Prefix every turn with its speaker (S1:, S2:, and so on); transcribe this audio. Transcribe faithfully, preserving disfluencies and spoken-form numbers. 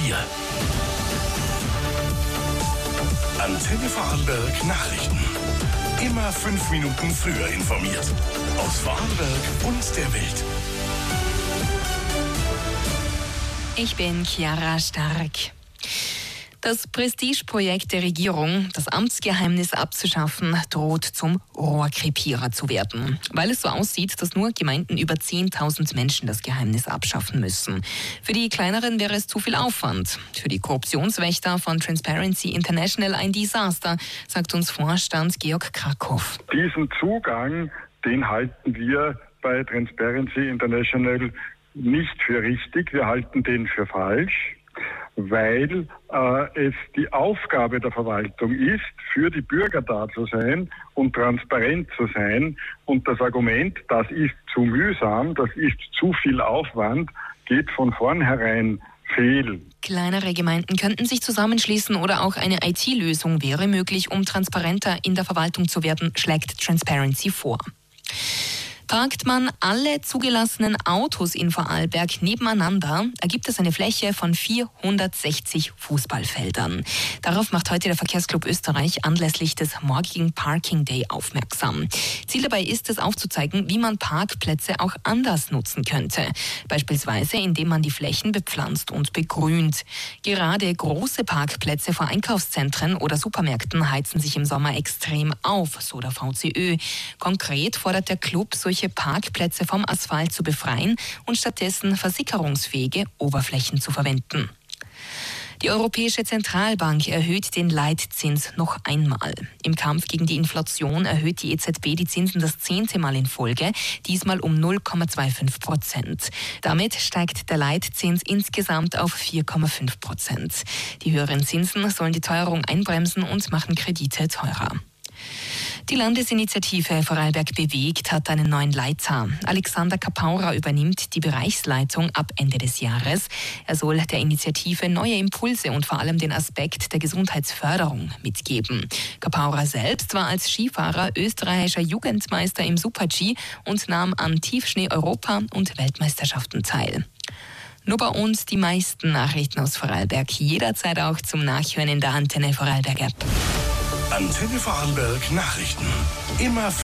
S1: vier. Antenne Vorarlberg Nachrichten. Immer fünf Minuten früher informiert. Aus Vorarlberg und der Welt.
S2: Ich bin Chiara Stark. Das Prestigeprojekt der Regierung, das Amtsgeheimnis abzuschaffen, droht zum Rohrkrepierer zu werden. Weil es so aussieht, dass nur Gemeinden über zehntausend Menschen das Geheimnis abschaffen müssen. Für die kleineren wäre es zu viel Aufwand. Für die Korruptionswächter von Transparency International ein Desaster, sagt uns Vorstand Georg Krakow.
S3: Diesen Zugang, den halten wir bei Transparency International nicht für richtig. Wir halten den für falsch, weil äh, es die Aufgabe der Verwaltung ist, für die Bürger da zu sein und transparent zu sein. Und das Argument, das ist zu mühsam, das ist zu viel Aufwand, geht von vornherein fehl.
S2: Kleinere Gemeinden könnten sich zusammenschließen oder auch eine I T-Lösung wäre möglich, um transparenter in der Verwaltung zu werden, schlägt Transparency vor. Parkt man alle zugelassenen Autos in Vorarlberg nebeneinander, ergibt es eine Fläche von vierhundertsechzig Fußballfeldern. Darauf macht heute der Verkehrsclub Österreich anlässlich des morgigen Parking Day aufmerksam. Ziel dabei ist es aufzuzeigen, wie man Parkplätze auch anders nutzen könnte. Beispielsweise, indem man die Flächen bepflanzt und begrünt. Gerade große Parkplätze vor Einkaufszentren oder Supermärkten heizen sich im Sommer extrem auf, so der V C Ö. Konkret fordert der Club, solche Parkplätze vom Asphalt zu befreien und stattdessen versickerungsfähige Oberflächen zu verwenden. Die Europäische Zentralbank erhöht den Leitzins noch einmal. Im Kampf gegen die Inflation erhöht die E Z B die Zinsen das zehnte Mal in Folge, diesmal um null Komma fünfundzwanzig Prozent. Damit steigt der Leitzins insgesamt auf vier Komma fünf Prozent. Die höheren Zinsen sollen die Teuerung einbremsen und machen Kredite teurer. Die Landesinitiative Vorarlberg bewegt hat einen neuen Leiter. Alexander Kapaura übernimmt die Bereichsleitung ab Ende des Jahres. Er soll der Initiative neue Impulse und vor allem den Aspekt der Gesundheitsförderung mitgeben. Kapaura selbst war als Skifahrer österreichischer Jugendmeister im Super-G und nahm an Tiefschnee-Europa- und Weltmeisterschaften teil. Nur bei uns die meisten Nachrichten aus Vorarlberg. Jederzeit auch zum Nachhören in der Antenne Vorarlberg App.
S1: Antenne Vorarlberg Nachrichten. Immer